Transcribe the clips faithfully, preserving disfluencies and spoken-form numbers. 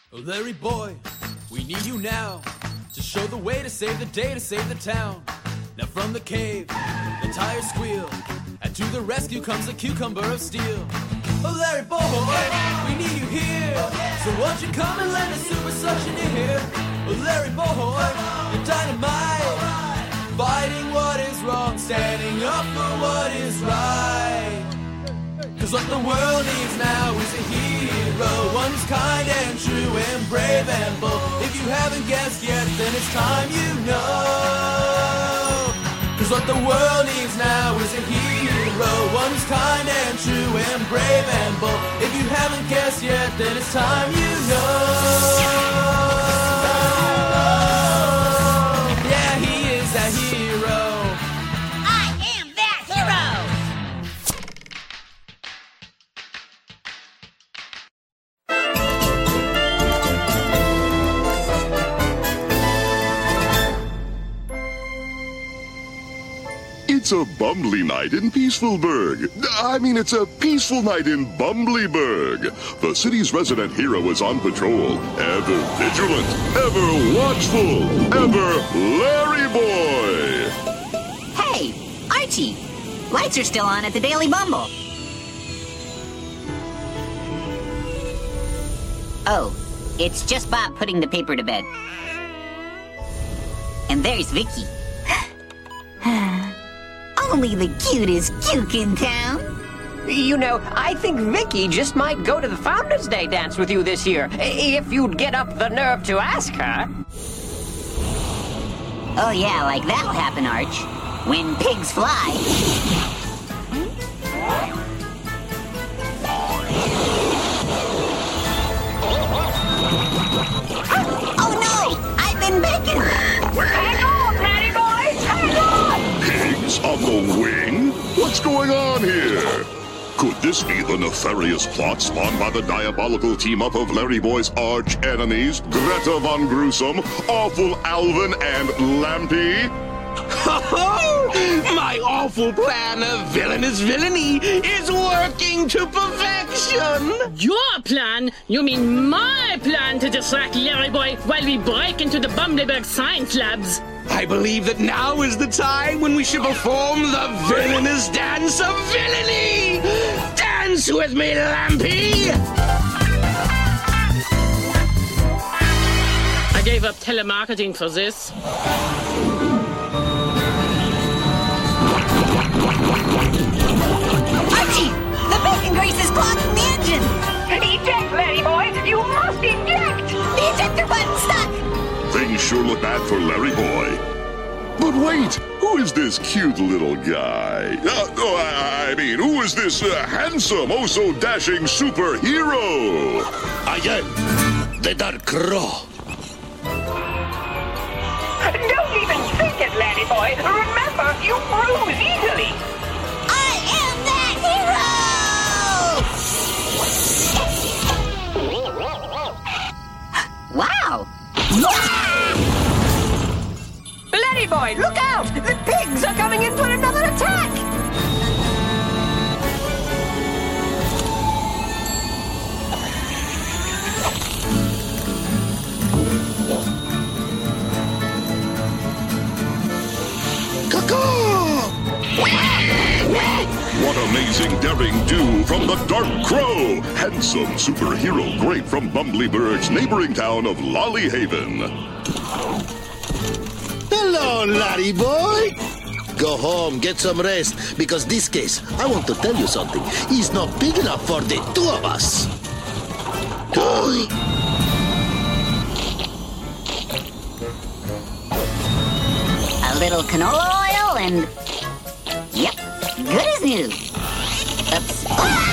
Oh, Larry boy, we need you now to show the way to save the day, to save the town. Now from the cave, the tires squeal, and to the rescue comes the cucumber of steel. Oh, Larry boy, we need you here. So won't you come and lend a super suction ear? Oh, Larry boy, you're dynamite, fighting what is wrong, standing up for what is right. Cause what the world needs now is a hero, one who's kind and true and brave and bold. If you haven't guessed yet, then it's time you know. Cause what the world needs now is a hero, one who's kind and true and brave and bold. If you haven't guessed yet, then it's time you know. Yeah, he is a hero. I am that hero! It's a bumbly night in Peacefulburg. I mean, it's a peaceful night in Bumblyburg. The city's resident hero is on patrol, ever vigilant, ever watchful, ever Larry Boy. Hey, Archie! Lights are still on at the Daily Bumble. Oh, it's just Bob putting the paper to bed. And there's Vicky. Only the cutest cuke in town. You know, I think Vicky just might go to the Founders Day dance with you this year, if you'd get up the nerve to ask her. Oh yeah, like that'll happen, Arch. When pigs fly. Oh no! I've been bitten! Hang on, Patty boy! Hang on! Pigs on the wing? What's going on here? Could this be the nefarious plot spawned by the diabolical team-up of Larry Boy's arch-enemies, Greta Von Gruesome, Awful Alvin, and Lampy? Ho-ho! My awful plan of villainous villainy is working to perfection! Your plan? You mean my plan to distract Larry Boy while we break into the Bumblyburg science labs? I believe that now is the time when we should perform the villainous dance of villainy! Dance with me, Lampy! I gave up telemarketing for this. Archie! The bacon grease is clogging the engine! Eject, Larry boy! You must eject! The ejector button's stuck! Things sure look bad for Larry Boy. But wait, who is this cute little guy? Uh, oh, I, I mean, who is this uh, handsome, oh so dashing superhero? I am the Dark Crow. Don't even think it, Larry boy! Remember, you bruise easily! I am that hero! Wow! Larry boy, look out! The pigs are coming in for another attack! What amazing daring do from the Dark Crow! Handsome superhero great from Bumblyburg's neighboring town of Lollyhaven. Hello, Larry boy. Go home, get some rest, because this case, I want to tell you something, is not big enough for the two of us. Oy. A little canola oil and... Yep, good as new. Oops. Ah!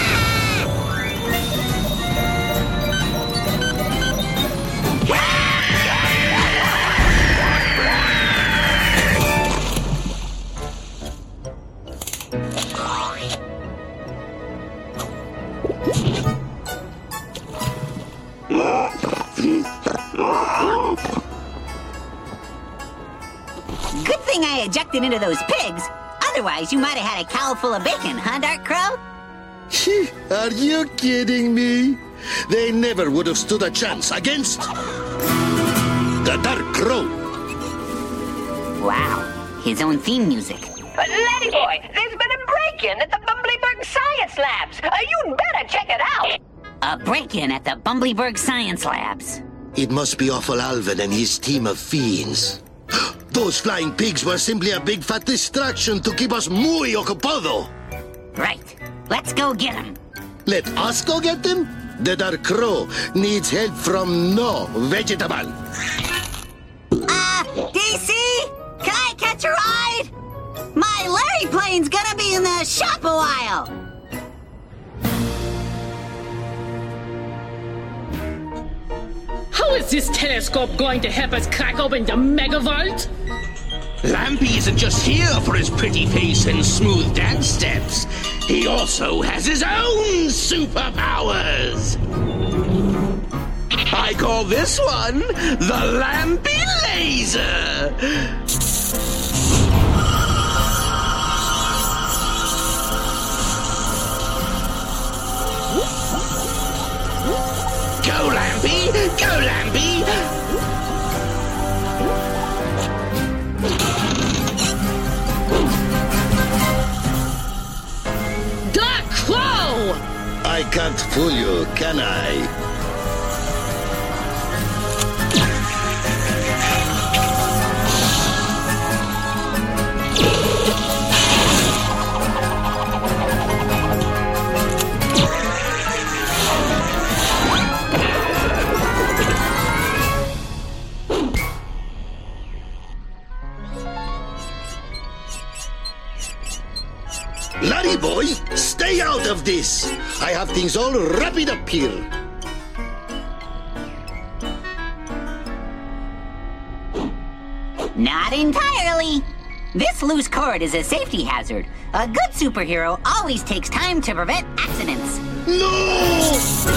Good thing I ejected into those pigs. Otherwise, you might have had a cow full of bacon, huh, Dark Crow? Are you kidding me? they never would have stood a chance against the Dark Crow. Wow, his own theme music. But Ladyboy, there's been a break-in at the Bumbleberg Science Labs. Uh, you'd better check it out. A break-in at the Bumbleberg Science Labs. It must be Awful Alvin and his team of fiends. Those flying pigs were simply a big fat distraction to keep us muy ocupado. Right. Let's go get him. Let us go get them? The Dark Crow needs help from no vegetable. Uh, D C? Can I catch a ride? My Larry plane's gonna be in the shop a while. How is this telescope going to help us crack open the Megavault? Lampy isn't just here for his pretty face and smooth dance steps. He also has his own superpowers. I call this one the Lampy Laser. Go, Lampy! Go, Lampy! Dark Crow! I can't fool you, can I? Larry boy, stay out of this. I have things all wrapped up here. Not entirely. This loose cord is a safety hazard. A good superhero always takes time to prevent accidents. No!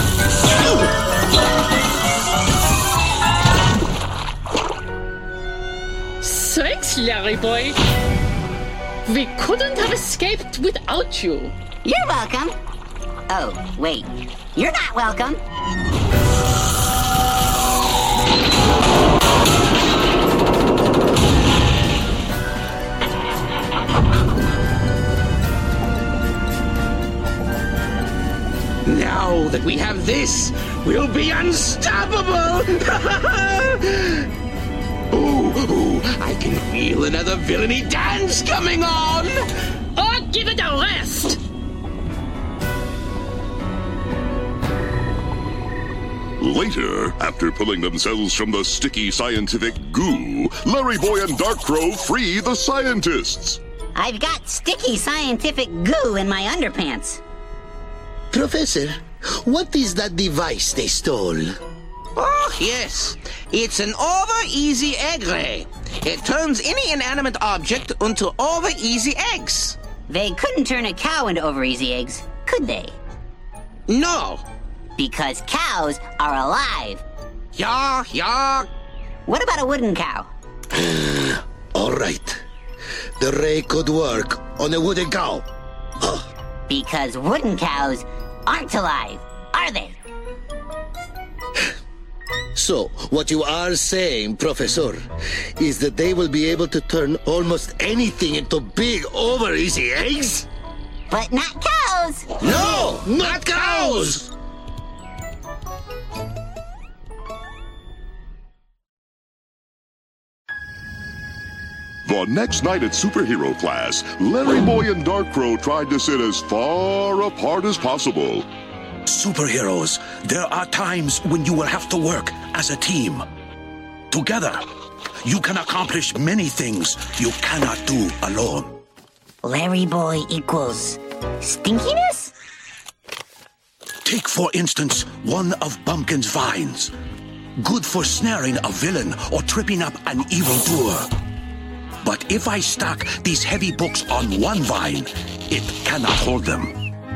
Thanks, Larry boy. We couldn't have escaped without you. You're welcome. Oh, wait. You're not welcome. Now that we have this, we'll be unstoppable! Ooh, ooh, I can feel another villainy dance coming on! Or give it a rest! Later, after pulling themselves from the sticky scientific goo, Larry Boy and Dark Crow free the scientists. I've got sticky scientific goo in my underpants. Professor, what is that device they stole? Oh, yes. It's an over-easy egg ray. It turns any inanimate object into over-easy eggs. They couldn't turn a cow into over-easy eggs, could they? No. Because cows are alive. Yeah, yeah. What about a wooden cow? All right. The ray could work on a wooden cow. Oh. Because wooden cows aren't alive, are they? So, what you are saying, Professor, is that they will be able to turn almost anything into big, over-easy eggs? But not cows! No, not cows! The next night at superhero class, Larry Boy and Dark Crow tried to sit as far apart as possible. Superheroes, there are times when you will have to work as a team. Together, you can accomplish many things you cannot do alone. Larry Boy equals stinkiness? Take, for instance, one of Bumpkin's vines. Good for snaring a villain or tripping up an evildoer. But if I stack these heavy books on one vine, it cannot hold them.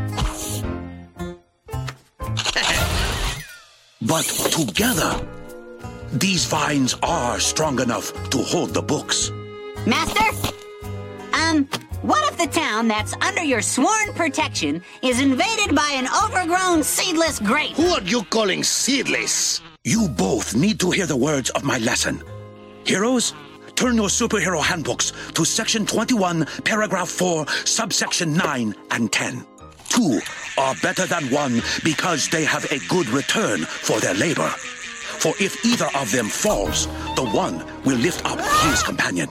But together, these vines are strong enough to hold the books. Master? Um, what if the town that's under your sworn protection is invaded by an overgrown seedless grape? Who are you calling seedless? You both need to hear the words of my lesson. Heroes, turn your superhero handbooks to section twenty-one, paragraph four, subsection nine and ten. Two are better than one because they have a good return for their labor. For if either of them falls, the one will lift up his companion.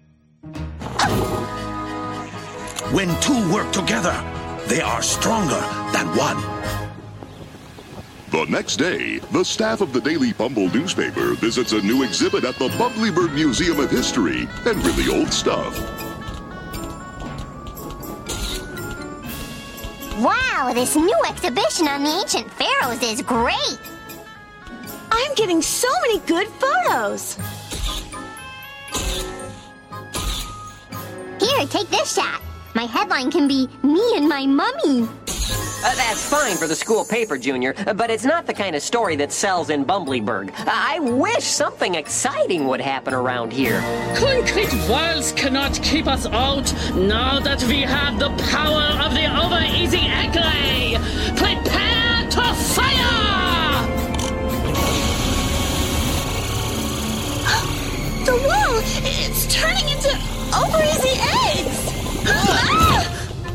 When two work together, they are stronger than one. The next day, the staff of the Daily Bumble newspaper visits a new exhibit at the Bumblybird Museum of History and really old stuff. Wow, this new exhibition on the ancient pharaohs is great! I'm getting so many good photos! Here, take this shot. My headline can be me and my mummy. Uh, that's fine for the school paper, Junior, but it's not the kind of story that sells in Bumblyburg. I wish something exciting would happen around here. Concrete walls cannot keep us out now that we have the power of the over-easy egg ray. Prepare to fire! The wall! It's turning into over-easy eggs! Ah!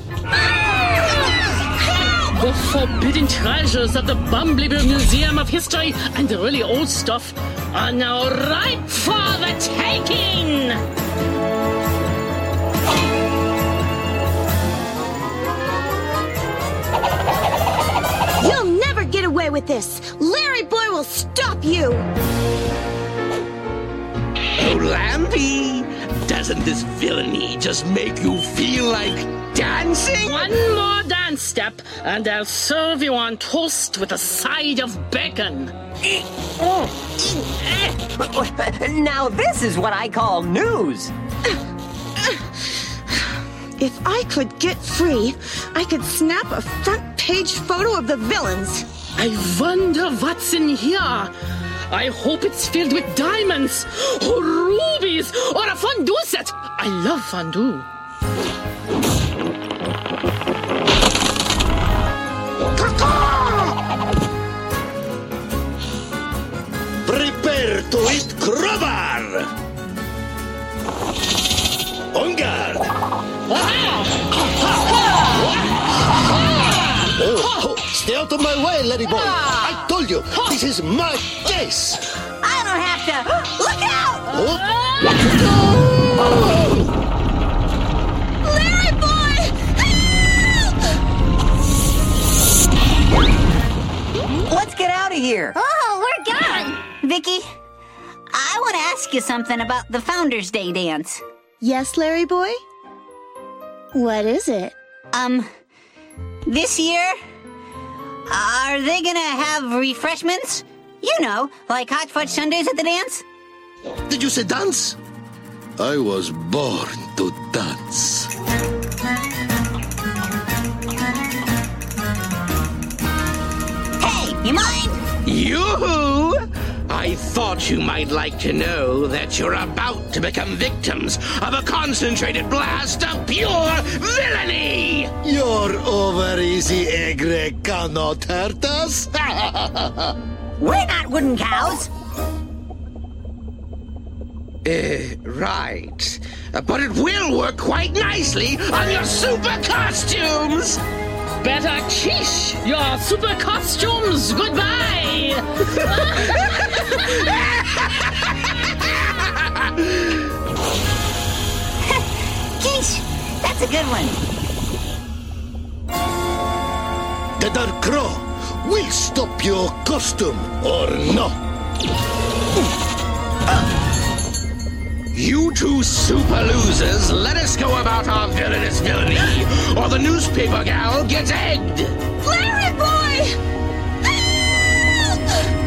The forbidden treasures of the Bumblybee Museum of History and the really old stuff are now ripe for the taking! You'll never get away with this! Larry Boy will stop you! Oh, Lampy, doesn't this villainy just make you feel like dancing? One more dance step, and I'll serve you on toast with a side of bacon. Now this is what I call news. If I could get free, I could snap a front-page photo of the villains. I wonder what's in here. I hope it's filled with diamonds, or rubies, or a fondue set. I love fondue. Prepare to eat crowbar! On guard! Oh, oh, stay out of my way, Larry Boy! I told you, this is my case! I don't have to. Look out! Oh. Larry Boy! Help! Let's get out of here. Oh, we're gone! Vicky, I want to ask you something about the Founders Day dance. Yes, Larry Boy? What is it? Um, this year, are they gonna have refreshments? You know, like hot fudge sundaes at the dance? Did you say dance? I was born to dance. Hey, you mind? Yoo-hoo! I thought you might like to know that you're about to become victims of a concentrated blast of pure villainy! Your over-easy egg ray cannot hurt us. We're not wooden cows. Uh, right. Uh, but it will work quite nicely on your super costumes! Better quiche your super costumes. Goodbye. Quiche, that's a good one. The Dark Crow will stop your costume, or no? You two super losers, let us go about our villainous villainy, or the newspaper gal gets egged! Larry Boy! Help!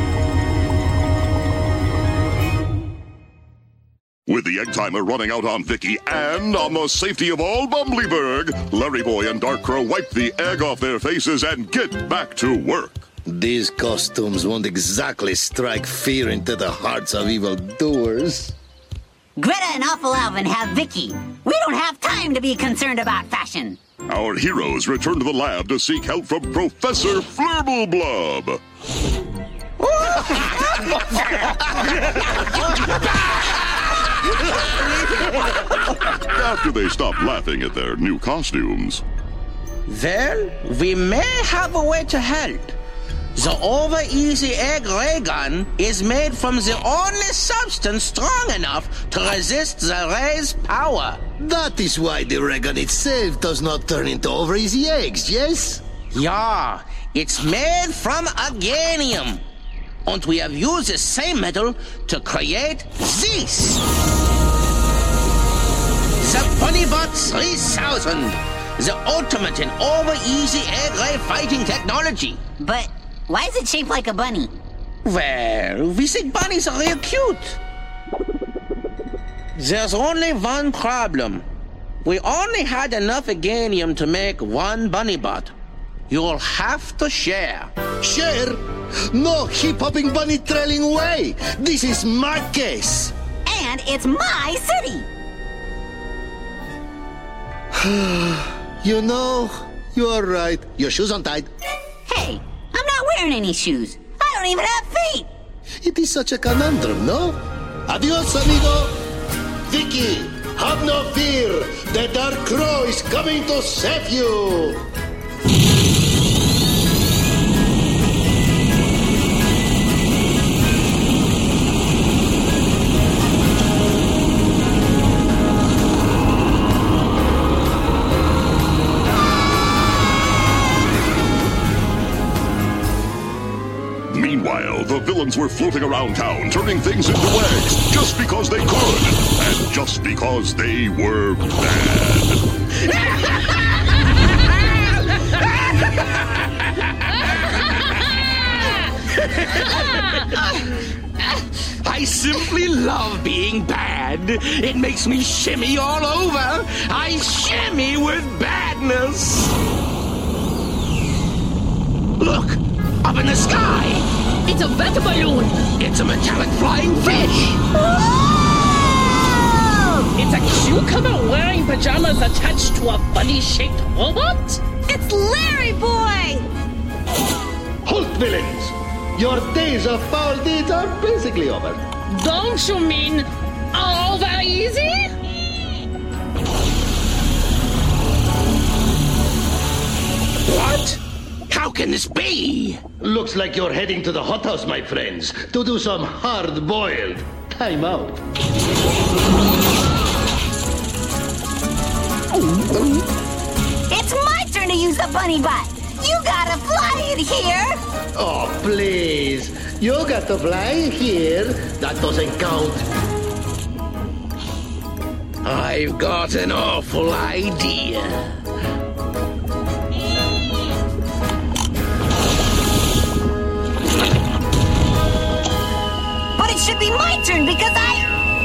With the egg timer running out on Vicky and on the safety of all Bumblyburg, Larry Boy and Dark Crow wipe the egg off their faces and get back to work. These costumes won't exactly strike fear into the hearts of evildoers. Greta and Awful Alvin have Vicky. We don't have time to be concerned about fashion. Our heroes return to the lab to seek help from Professor Flurblblub. After they stop laughing at their new costumes. Well, we may have a way to help. The over-easy egg ray gun is made from the only substance strong enough to resist the ray's power. That is why the ray gun itself does not turn into over-easy eggs, yes? Yeah, it's made from aganium. And we have used the same metal to create this. The BunnyBot three thousand. The ultimate in over-easy egg ray fighting technology. But why is it shaped like a bunny? Well, we think bunnies are real cute. There's only one problem. We only had enough aganium to make one BunnyBot. You'll have to share. Share? No hip-hopping bunny trailing away. This is my case. And it's my city. You know, you are right. Your shoes untied. Hey, I'm not wearing any shoes. I don't even have feet. It is such a conundrum, no? Adios, amigo. Vicky, have no fear. The Dark Crow is coming to save you. Meanwhile, the villains were floating around town, turning things into eggs, just because they could, and just because they were bad. I simply love being bad. It makes me shimmy all over. I shimmy with badness. Look! Up in the sky! It's a weather balloon! It's a metallic flying fish! Whoa! It's a cucumber wearing pajamas attached to a bunny-shaped robot? It's Larry Boy! Halt, villains! Your days of foul deeds are basically over. Don't you mean over easy? What? How can this be? Looks like you're heading to the hothouse, my friends, to do some hard-boiled time out. It's my turn to use the BunnyBot. You gotta fly in here. Oh, please. You got to fly here. That doesn't count. I've got an awful idea. It should be my turn because I...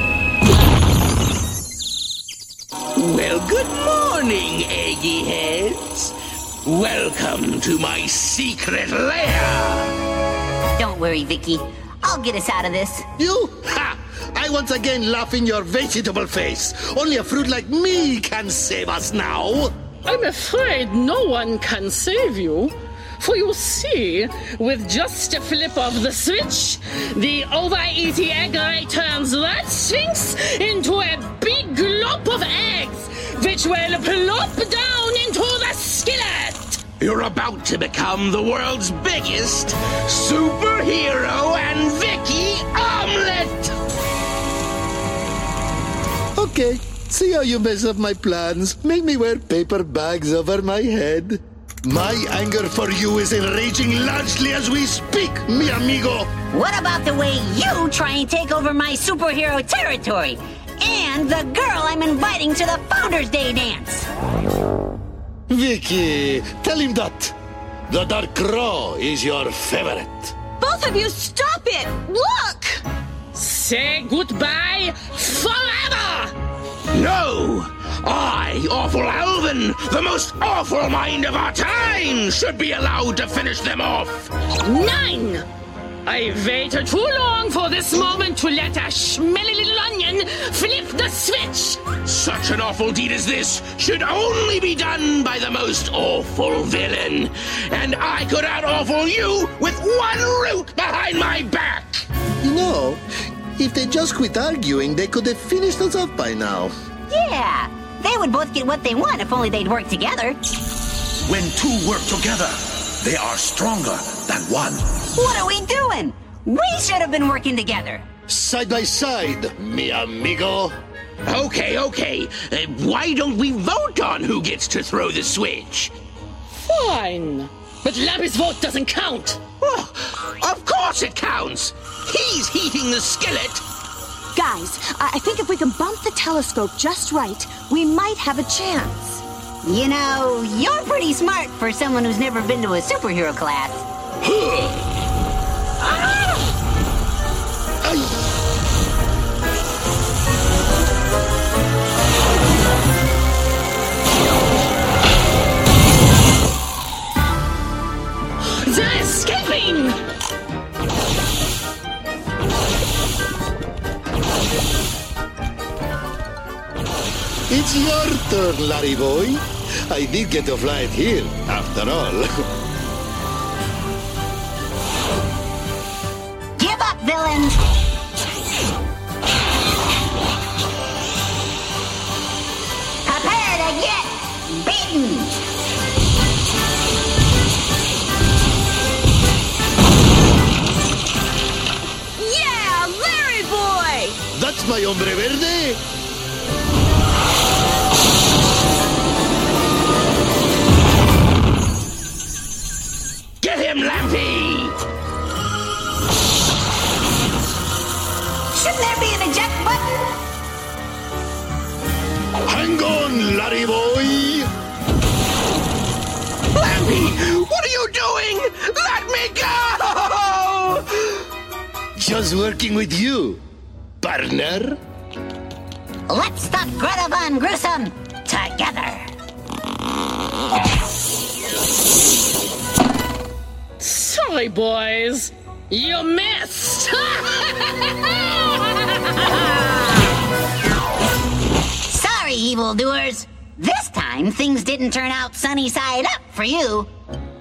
Well, good morning, eggy heads. Welcome to my secret lair. Don't worry, Vicky. I'll get us out of this. You? Ha! I once again laugh in your vegetable face. Only a fruit like me can save us now. I'm afraid no one can save you. For you see, with just a flip of the switch, the over-easy egg ray turns that sphinx into a big glop of eggs, which will plop down into the skillet. You're about to become the world's biggest superhero and Vicky omelet! Okay, see how you mess up my plans. Make me wear paper bags over my head. My anger for you is enraging largely as we speak, mi amigo. What about the way you try and take over my superhero territory? And the girl I'm inviting to the Founders Day dance? Vicky, tell him that. The Dark Crow is your favorite. Both of you, stop it! Look! Say goodbye forever! No! I, Awful Alvin, the most awful mind of our time, should be allowed to finish them off! Nine! I waited too long for this moment to let a smelly little onion flip the switch. Such an awful deed as this should only be done by the most awful villain. And I could out-awful you with one root behind my back. You know, if they just quit arguing, they could have finished us off by now. Yeah, they would both get what they want if only they'd work together. When two work together, they are stronger than one. What are we doing? We should have been working together. Side by side, mi amigo. Okay, okay. Uh, why don't we vote on who gets to throw the switch? Fine. But Larry's vote doesn't count. Oh, of course it counts. He's heating the skillet. Guys, I I think if we can bump the telescope just right, we might have a chance. You know, you're pretty smart for someone who's never been to a superhero class. They're escaping! It's your turn, Larry boy. I did get to fly it here, after all. Give up, villains! Prepare to get beaten! Yeah, Larry boy! That's my hombre verde. Get him, Lampy! Shouldn't there be an eject button? Hang on, Larry boy. Lampy, what are you doing? Let me go! Just working with you, partner. Let's stop Greta Von Gruesome together. Sorry, boys. You missed! Sorry, evildoers. This time, things didn't turn out sunny side up for you.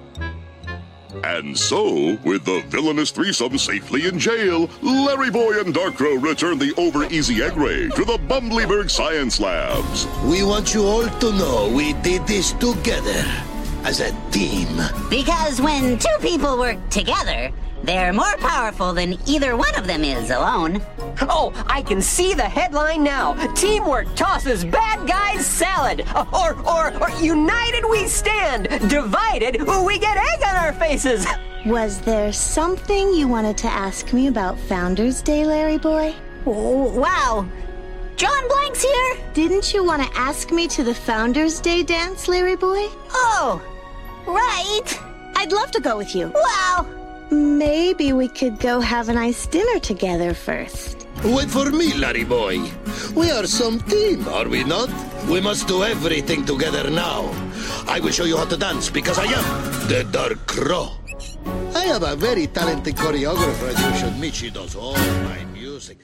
And so, with the villainous threesome safely in jail, Larry Boy and Darkrow return the over-easy egg ray to the Bumbleberg Science Labs. We want you all to know we did this together, as a team. Because when two people work together, they're more powerful than either one of them is alone. Oh, I can see the headline now. Teamwork tosses bad guys salad. Or, or, or united we stand. Divided we get egg on our faces. Was there something you wanted to ask me about Founders Day, Larry boy? Oh, wow. John Blank's here? Didn't you want to ask me to the Founders Day dance, Larry boy? Oh, right. I'd love to go with you. Wow. Maybe we could go have a nice dinner together first. Wait for me, Larry boy. We are some team, are we not? We must do everything together now. I will show you how to dance because I am the Dark Crow. I have a very talented choreographer as you should meet. She does all my music.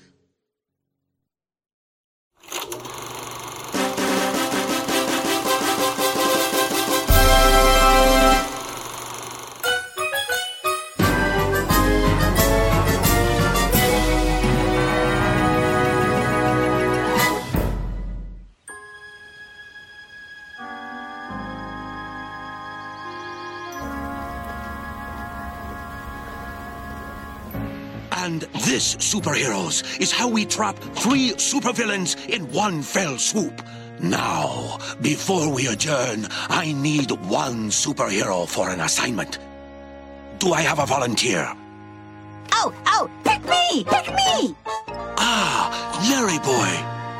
And this, superheroes, is how we trap three supervillains in one fell swoop. Now, before we adjourn, I need one superhero for an assignment. Do I have a volunteer? Oh, oh, pick me! Pick me! Ah, Larry boy.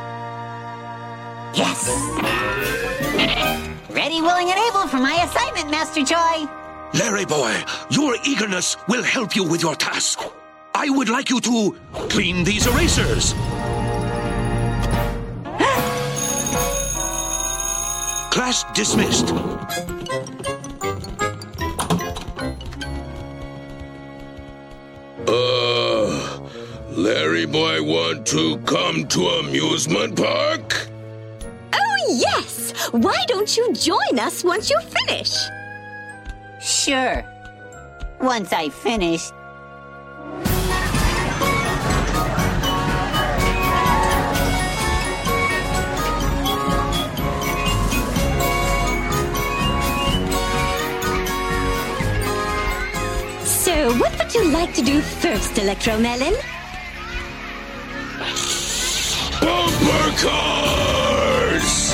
Yes! Ready, willing, and able for my assignment, Master Choi. Larry boy, your eagerness will help you with your task. I would like you to clean these erasers. Class dismissed. Uh, Larry boy want to come to amusement park? Oh, yes! Why don't you join us once you finish? Sure. Once I finish. So, what would you like to do first, Electromelon? Bumper cars!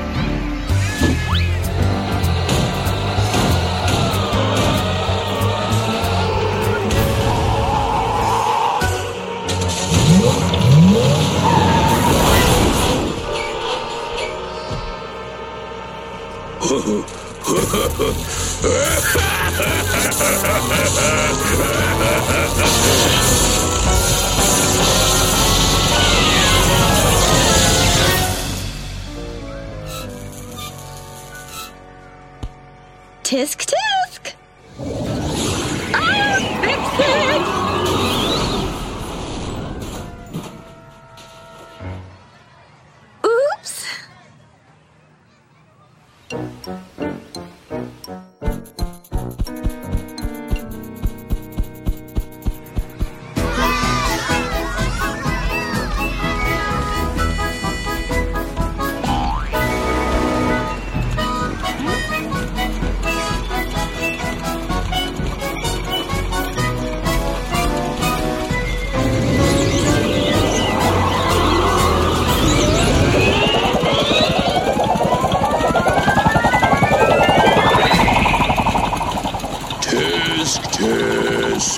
Tisk tisk! I'll fix it! Oops! Tisk tisk.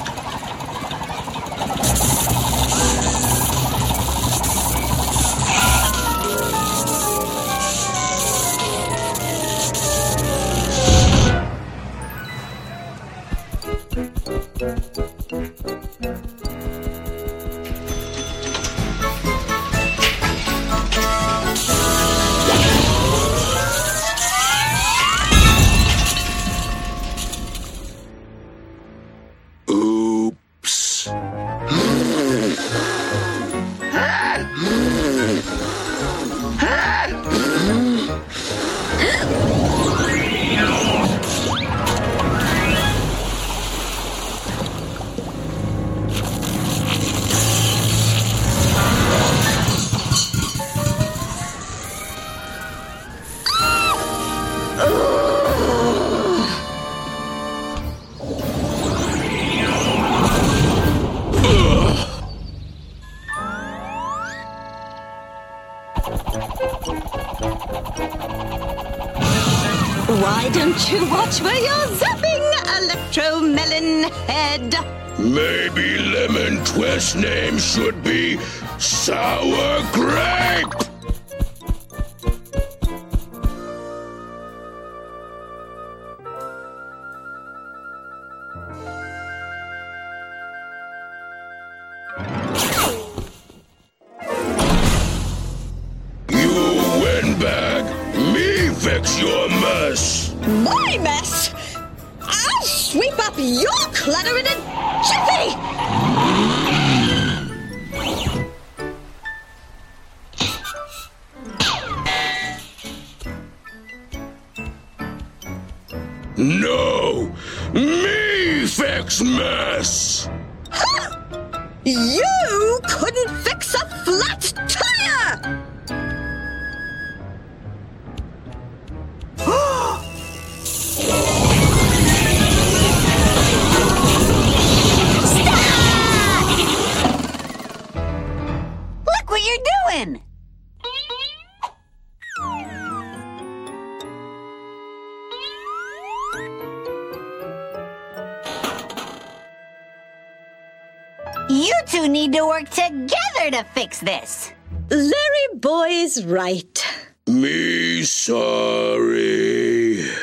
Oops. Why don't you watch where you're zapping, Electromelon Head? Maybe Lemon Twist's name should be Sour Grape. You windbag, me fix your mess. My mess? I'll sweep up your clutter in a jiffy! No, me fix mess. Huh! You couldn't fix a flat tire! Look what you're doing! You two need to work together to fix this. Larry Boy's right. Me sorry.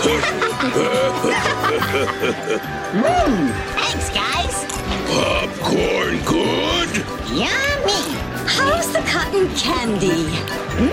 Mmm, thanks, guys. Popcorn good? Yummy. How's the cotton candy?